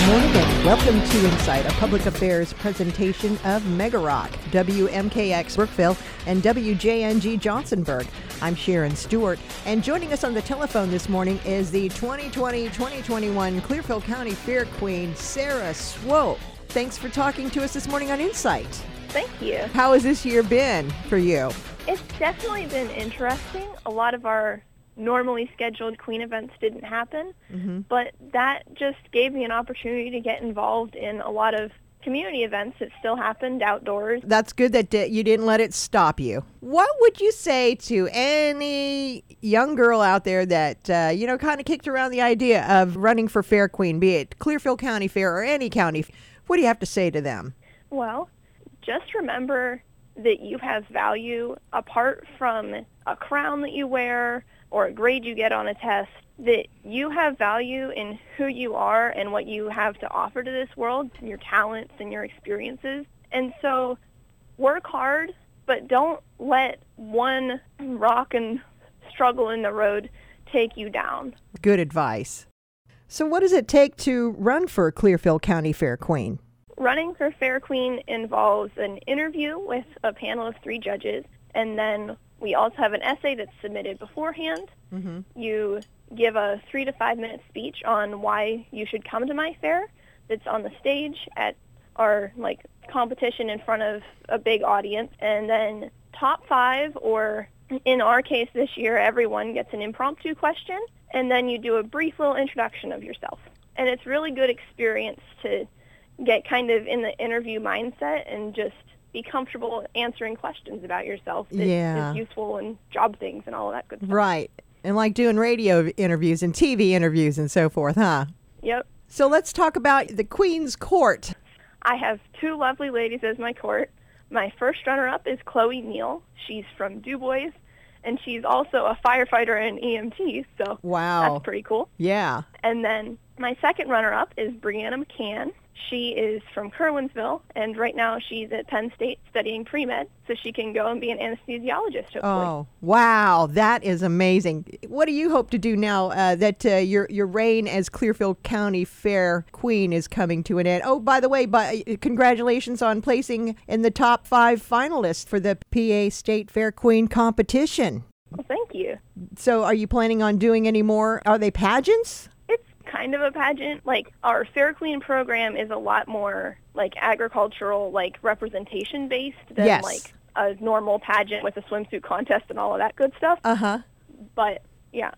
morning and welcome to Insight, a public affairs presentation of Mega Rock, WMKX Brookville, and WJNG Johnsonburg. I'm Sharon Stewart, and joining us on the telephone this morning is the 2020-2021 Clearfield County Fair Queen, Sarah Swope. Thanks for talking to us this morning on Insight. Thank you. How has this year been for you? It's definitely been interesting. A lot of our normally scheduled Queen events didn't happen, but that just gave me an opportunity to get involved in a lot of community events that still happened outdoors. That's good that you didn't let it stop you. What would you say to any young girl out there that, kind of kicked around the idea of running for Fair Queen, be it Clearfield County Fair or any county? What do you have to say to them? Well, just remember that you have value apart from a crown that you wear or a grade you get on a test, that you have value in who you are and what you have to offer to this world, your talents and your experiences. And so work hard, but don't let one rock and struggle in the road take you down. Good advice. So what does it take to run for Clearfield County Fair Queen? Running for Fair Queen involves an interview with a panel of 3 judges, and then we also have an essay that's submitted beforehand. You give a 3 to 5 minute speech on why you should come to my fair. That's on the stage at our competition in front of a big audience. And then top 5, or in our case this year, everyone gets an impromptu question. And then you do a brief little introduction of yourself. And it's really good experience to get kind of in the interview mindset and just be comfortable answering questions about yourself that is useful in job things and all of that good stuff. Right. And like doing radio interviews and TV interviews and so forth, huh? Yep. So let's talk about the Queen's Court. I have 2 lovely ladies as my court. My first runner-up is Chloe Neal. She's from Du Bois, and she's also a firefighter and EMT, so that's pretty cool. Yeah. And then my second runner-up is Brianna McCann. She is from Kerwinsville, and right now she's at Penn State studying pre-med, so she can go and be an anesthesiologist, hopefully. Oh, wow. That is amazing. What do you hope to do now that your reign as Clearfield County Fair Queen is coming to an end? Oh, by the way, congratulations on placing in the top 5 finalists for the PA State Fair Queen competition. Well, thank you. So are you planning on doing any more? Are they pageants? Kind of a pageant. Our Fair Queen program is a lot more agricultural, representation based than a normal pageant with a swimsuit contest and all of that good stuff. But yeah,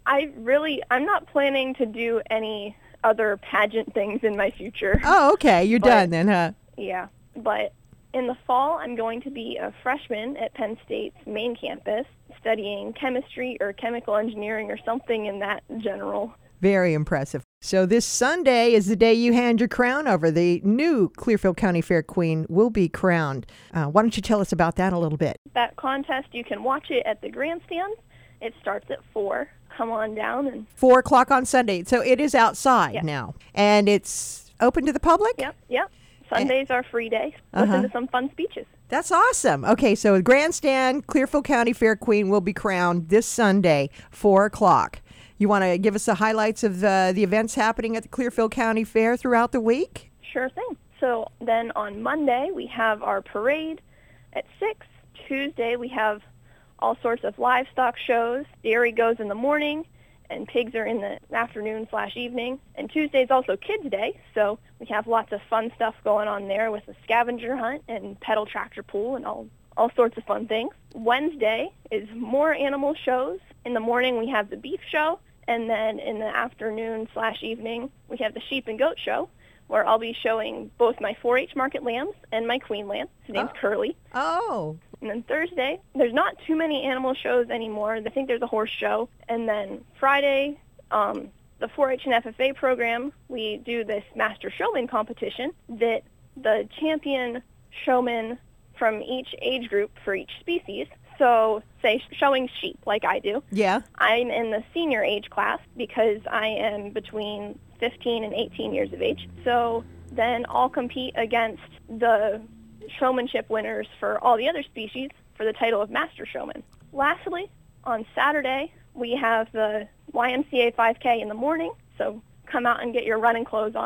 I'm not planning to do any other pageant things in my future. Oh, okay. You're done then, huh? Yeah. But in the fall, I'm going to be a freshman at Penn State's main campus studying chemistry or chemical engineering or something in that general. Very impressive. So this Sunday is the day you hand your crown over. The new Clearfield County Fair Queen will be crowned. Why don't you tell us about that a little bit? That contest, you can watch it at the grandstands. It starts at 4. Come on down. 4 o'clock on Sunday. So it is outside now. And it's open to the public? Yep. Sundays are free day. Listen to some fun speeches. That's awesome. Okay, so the grandstand, Clearfield County Fair Queen will be crowned this Sunday, 4 o'clock. You want to give us the highlights of the events happening at the Clearfield County Fair throughout the week? Sure thing. So then on Monday, we have our parade at 6. Tuesday, we have all sorts of livestock shows. Dairy goes in the morning, and pigs are in the afternoon/evening. And Tuesday is also Kids Day, so we have lots of fun stuff going on there with a scavenger hunt and pedal tractor pull and all sorts of fun things. Wednesday is more animal shows. In the morning, we have the beef show. And then in the afternoon/evening, we have the sheep and goat show, where I'll be showing both my 4-H market lambs and my queen lamb. His name's Curly. Oh. And then Thursday, there's not too many animal shows anymore. I think there's a horse show. And then Friday, the 4-H and FFA program, we do this master showman competition that the champion showman from each age group for each species. So, say, showing sheep like I do. Yeah. I'm in the senior age class because I am between 15 and 18 years of age. So then I'll compete against the showmanship winners for all the other species for the title of Master Showman. Lastly, on Saturday, we have the YMCA 5K in the morning. So come out and get your running clothes on.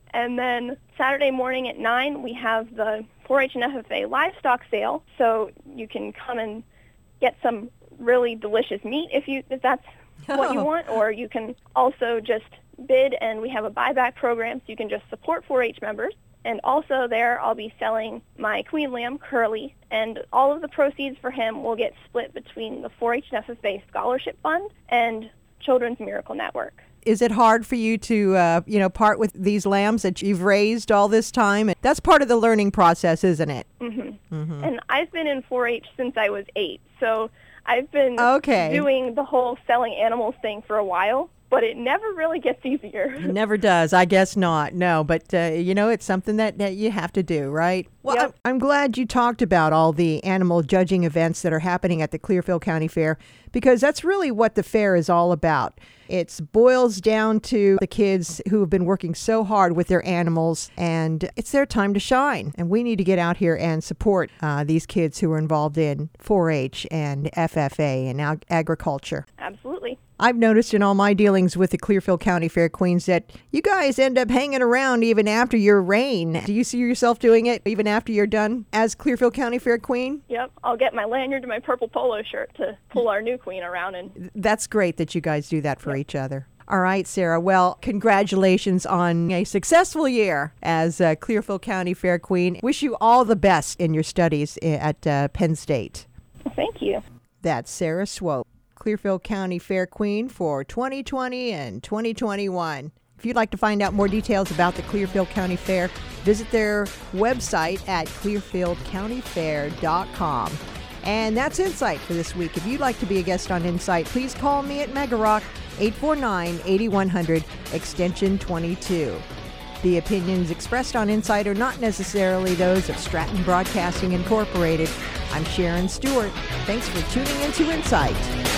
And then Saturday morning at 9, we have the 4-H and FFA livestock sale. So you can come and get some really delicious meat if that's what you want, or you can also just bid, and we have a buyback program, so you can just support 4-H members. And also there, I'll be selling my queen lamb, Curly, and all of the proceeds for him will get split between the 4-H and FFA Scholarship Fund and Children's Miracle Network. Is it hard for you to, part with these lambs that you've raised all this time? That's part of the learning process, isn't it? Mm-hmm. Mm-hmm. And I've been in 4-H since I was 8, so I've been doing the whole selling animals thing for a while, but it never really gets easier. It never does. I guess not. No, but, it's something that you have to do, right? Well, yep. I'm glad you talked about all the animal judging events that are happening at the Clearfield County Fair, because that's really what the fair is all about. It boils down to the kids who have been working so hard with their animals, and it's their time to shine. And we need to get out here and support these kids who are involved in 4-H and FFA and agriculture. Absolutely. I've noticed in all my dealings with the Clearfield County Fair Queens that you guys end up hanging around even after your reign. Do you see yourself doing it even after you're done as Clearfield County Fair Queen? Yep. I'll get my lanyard and my purple polo shirt to pull our new queen around. And that's great that you guys do that for each other. All right, Sarah. Well, congratulations on a successful year as Clearfield County Fair Queen. Wish you all the best in your studies at Penn State. Thank you. That's Sarah Swope, Clearfield County Fair Queen for 2020 and 2021. If you'd like to find out more details about the Clearfield County Fair, visit their website at clearfieldcountyfair.com. And that's Insight for this week. If you'd like to be a guest on Insight, please call me at Megarock, 849-8100, extension 22. The opinions expressed on Insight are not necessarily those of Stratton Broadcasting Incorporated. I'm Sharon Stewart. Thanks for tuning into Insight.